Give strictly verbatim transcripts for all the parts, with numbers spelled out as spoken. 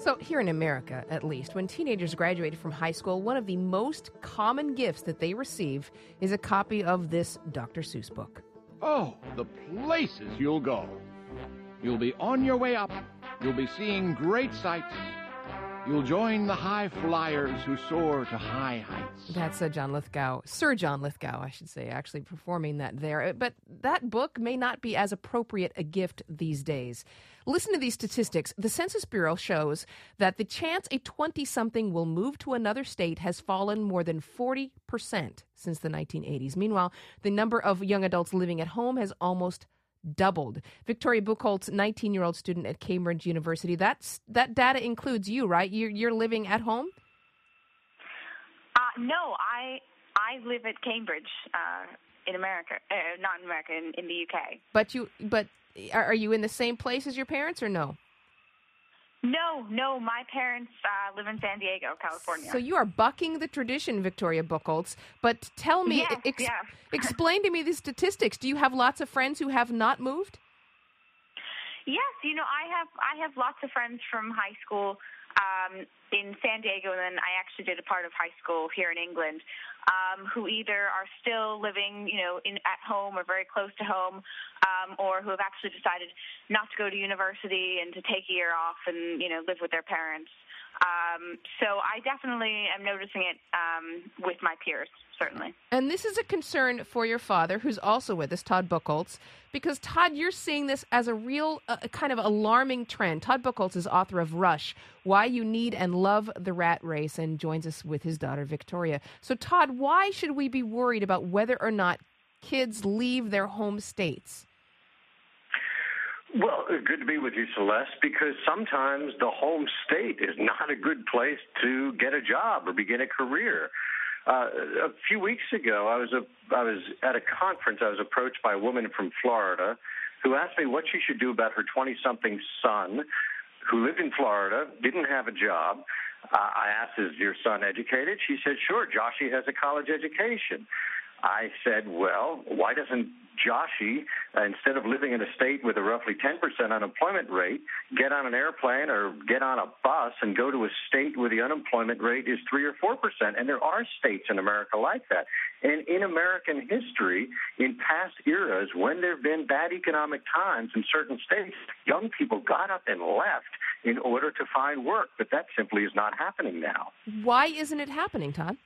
So here in America, at least, when teenagers graduate from high school, one of the most common gifts that they receive is a copy of this Doctor Seuss book. Oh, the places you'll go. You'll be on your way up. You'll be seeing great sights. You'll join the high flyers who soar to high heights. That's uh, John Lithgow, Sir John Lithgow, I should say, actually performing that there. But that book may not be as appropriate a gift these days. Listen to these statistics. The Census Bureau shows that the chance a twenty-something will move to another state has fallen more than forty percent since the nineteen eighties. Meanwhile, the number of young adults living at home has almost doubled. Victoria Buchholz, nineteen-year-old student at Cambridge University. That's that data includes you, right? You're, you're living at home? Uh, no, I I live at Cambridge uh, in America, uh, not in America, in, in the U K. But you, but are, are you in the same place as your parents, or no? No, no. My parents uh, live in San Diego, California. So you are bucking the tradition, Victoria Buchholz. But tell me, yes, ex- yeah. explain to me the statistics. Do you have lots of friends who have not moved? Yes, you know, I have I have lots of friends from high school um, in San Diego, and then I actually did a part of high school here in England, um, who either are still living, you know, in at home or very close to home, um, or who have actually decided not to go to university and to take a year off and, you know, live with their parents. Um, so I definitely am noticing it um, with my peers, certainly. And this is a concern for your father, who's also with us, Todd Buchholz, because, Todd, you're seeing this as a real uh, kind of alarming trend. Todd Buchholz is author of Rush, Why You Need and Love the Rat Race, and joins us with his daughter, Victoria. So, Todd, why should we be worried about whether or not kids leave their home states? Well, good to be with you, Celeste, because sometimes the home state is not a good place to get a job or begin a career. Uh, a few weeks ago, I was a, I was at a conference. I was approached by a woman from Florida who asked me what she should do about her twenty-something son who lived in Florida, didn't have a job. Uh, I asked, is your son educated? She said, sure, Joshy has a college education. I said, well, why doesn't Joshy, uh, instead of living in a state with a roughly ten percent unemployment rate, get on an airplane or get on a bus and go to a state where the unemployment rate is three or four percent? And there are states in America like that. And in American history, in past eras, when there have been bad economic times in certain states, young people got up and left in order to find work. But that simply is not happening now. Why isn't it happening, Todd?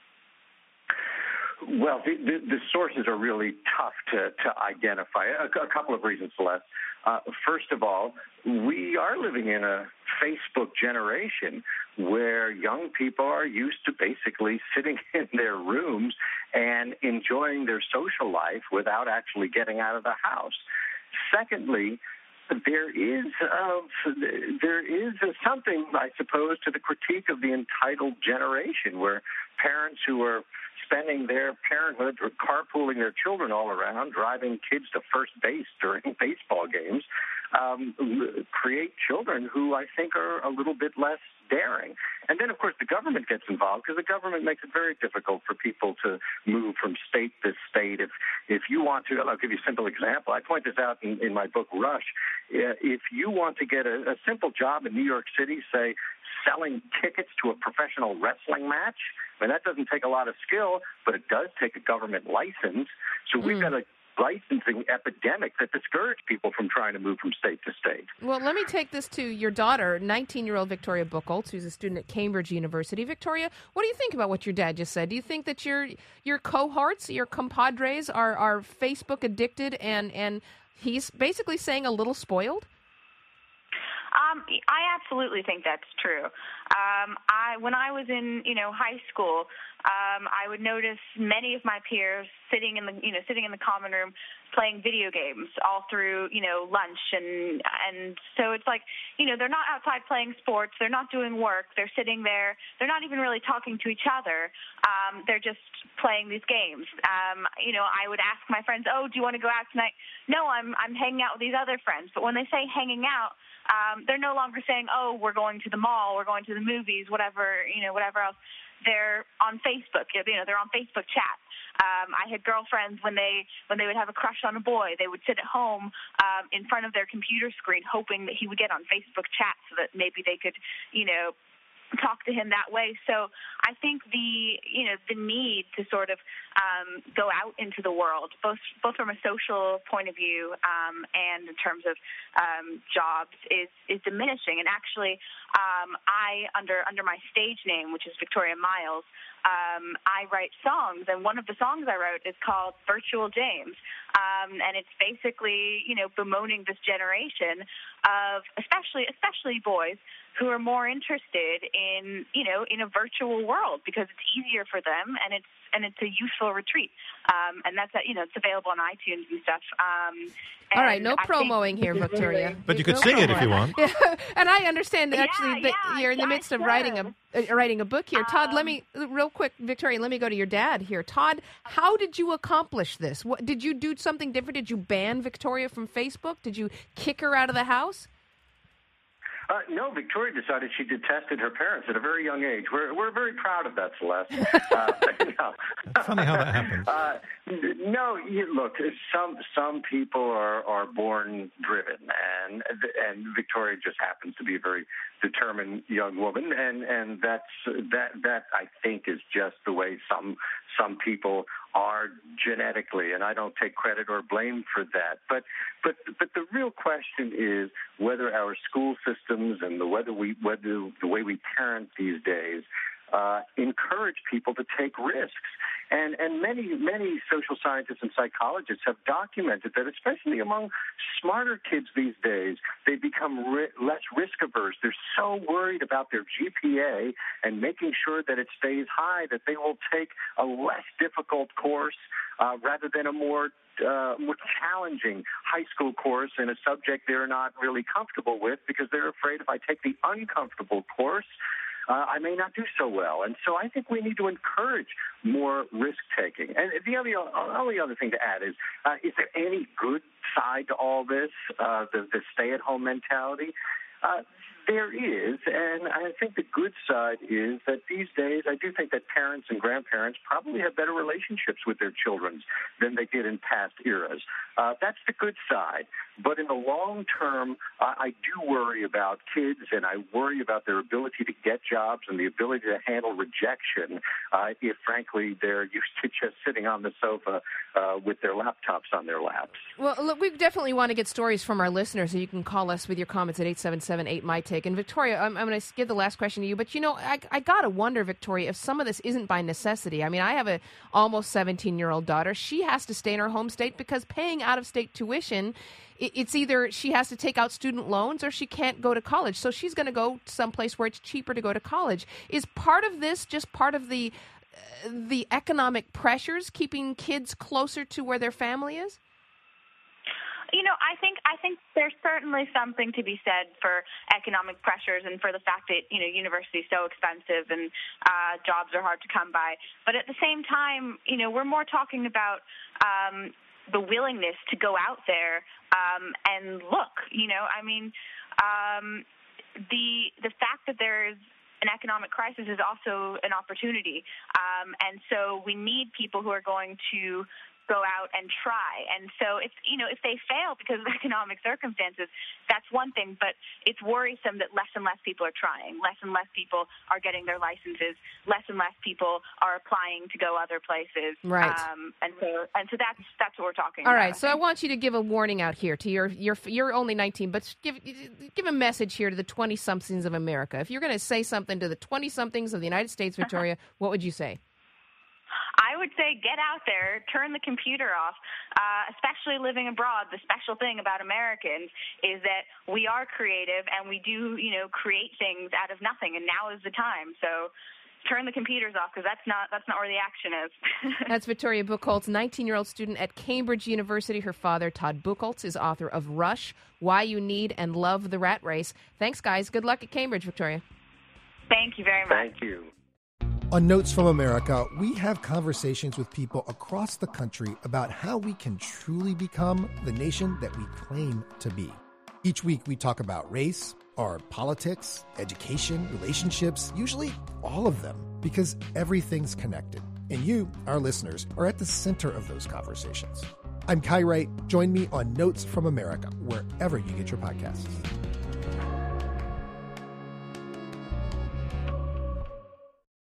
Well, the, the, the sources are really tough to, to identify. A, a couple of reasons, Celeste. Uh, first of all, we are living in a Facebook generation where young people are used to basically sitting in their rooms and enjoying their social life without actually getting out of the house. Secondly, there is uh, there is something, I suppose, to the critique of the entitled generation, where parents who are spending their parenthood or carpooling their children all around, driving kids to first base during baseball games, um, create children who I think are a little bit less daring. And then, of course, the government gets involved because the government makes it very difficult for people to move from state to state. If if you want to, I'll give you a simple example. I point this out in, in my book, Rush. If you want to get a, a simple job in New York City, say, selling tickets to a professional wrestling match, I mean, that doesn't take a lot of skill, but it does take a government license. So we've mm. got a licensing epidemic that discourage people from trying to move from state to state. Well, let me take this to your daughter, nineteen-year-old Victoria Buchholz, who's a student at Cambridge University. Victoria, what do you think about what your dad just said? Do you think that your your cohorts, your compadres, are, are Facebook addicted and, and he's basically saying a little spoiled? Um, I absolutely think that's true. Um, I when I was in you know high school, um, I would notice many of my peers sitting in the you know sitting in the common room playing video games all through you know lunch, and and so it's like you know they're not outside playing sports, they're not doing work, they're sitting there, they're not even really talking to each other. Um, they're just playing these games. Um, you know, I would ask my friends, "Oh, do you want to go out tonight?" No, I'm I'm hanging out with these other friends. But when they say hanging out, Um, they're no longer saying, oh, we're going to the mall, we're going to the movies, whatever, you know, whatever else. they're on Facebook. You know, they're on Facebook chat. Um, I had girlfriends when they when they would have a crush on a boy, they would sit at home um, in front of their computer screen, hoping that he would get on Facebook chat so that maybe they could, you know, talk to him that way. So I think the you know the need to sort of um, go out into the world, both both from a social point of view um, and in terms of um, jobs, is is diminishing. And actually, um, I under under my stage name, which is Victoria Miles, um, I write songs, and one of the songs I wrote is called Virtual James, um, and it's basically you know bemoaning this generation of especially especially boys who are more interested in, you know, in a virtual world because it's easier for them and it's and it's a useful retreat. Um, and that's, you know, it's available on iTunes and stuff. Um, All right, no I promoing here, Victoria. But you could no sing promo. it if you want. Yeah. And I understand actually yeah, that yeah, you're in the yeah, midst of sure. writing a uh, writing a book here. Todd, Um, let me real quick, Victoria, let me go to your dad here. Todd, how did you accomplish this? What, did you do something different? Did you ban Victoria from Facebook? Did you kick her out of the house? Uh, no, Victoria decided she detested her parents at a very young age. We're we're very proud of that, Celeste. Uh, no. It's funny how that happens. Uh, no, you, look, some some people are, are born driven, and and Victoria just happens to be a very determined young woman, and, and that's that that I think is just the way some some people are genetically, and I don't take credit or blame for that. But but but the real question is whether our school systems and the whether we whether the way we parent these days uh, encourage people to take risks. And and many many social scientists and psychologists have documented that, especially among smarter kids these days, they become ri- less risk averse. They're so worried about their G P A and making sure that it stays high that they will take a less difficult course uh, rather than a more uh, more challenging high school course in a subject they're not really comfortable with, because they're afraid if I take the uncomfortable course, Uh, I may not do so well. And so I think we need to encourage more risk-taking. And the only, only other thing to add is, uh, is there any good side to all this, uh, the, the stay-at-home mentality? Uh, there is, and I think the good side is that these days I do think that parents and grandparents probably have better relationships with their children than they did in past eras. Uh, that's the good side. But in the long term, uh, I do worry about kids, and I worry about their ability to get jobs and the ability to handle rejection uh, if, frankly, they're used to just sitting on the sofa uh, with their laptops on their laps. Well, look, we definitely want to get stories from our listeners, so you can call us with your comments at eight seven seven eight M Y Take. And Victoria, I'm, I'm going to give the last question to you, but you know, I, I got to wonder, Victoria, if some of this isn't by necessity. I mean, I have a almost seventeen-year-old daughter. She has to stay in her home state because paying out-of-state tuition, it, it's either she has to take out student loans or she can't go to college. So she's going to go someplace where it's cheaper to go to college. Is part of this just part of the uh, the economic pressures keeping kids closer to where their family is? You know, I think I think there's certainly something to be said for economic pressures and for the fact that, you know, university is so expensive and uh, jobs are hard to come by. But at the same time, you know, we're more talking about um, the willingness to go out there um, and look. You know, I mean, um, the the fact that there's an economic crisis is also an opportunity, um, and so we need people who are going to go out and try. And so if, you know, if they fail because of economic circumstances, that's one thing, but it's worrisome that less and less people are trying, less and less people are getting their licenses, less and less people are applying to go other places. Right. Um, and so and so that's that's what we're talking All about. right, so I want you to give a warning out here to your your you're only nineteen, but give give a message here to the twenty-somethings of America. If you're going to say something to the twenty-somethings of the United States, Victoria, what would you say? I would say get out there, turn the computer off, uh, especially living abroad. The special thing about Americans is that we are creative and we do, you know, create things out of nothing, and now is the time. So turn the computers off, because that's not that's not where the action is. That's Victoria Buchholz, nineteen-year-old student at Cambridge University. Her father, Todd Buchholz, is author of Rush, Why You Need and Love the Rat Race. Thanks, guys. Good luck at Cambridge, Victoria. Thank you very much. Thank you. On Notes from America, we have conversations with people across the country about how we can truly become the nation that we claim to be. Each week, we talk about race, Are politics, education, relationships, usually all of them, because everything's connected. And you, our listeners, are at the center of those conversations. I'm Kai Wright. Join me on Notes from America, wherever you get your podcasts.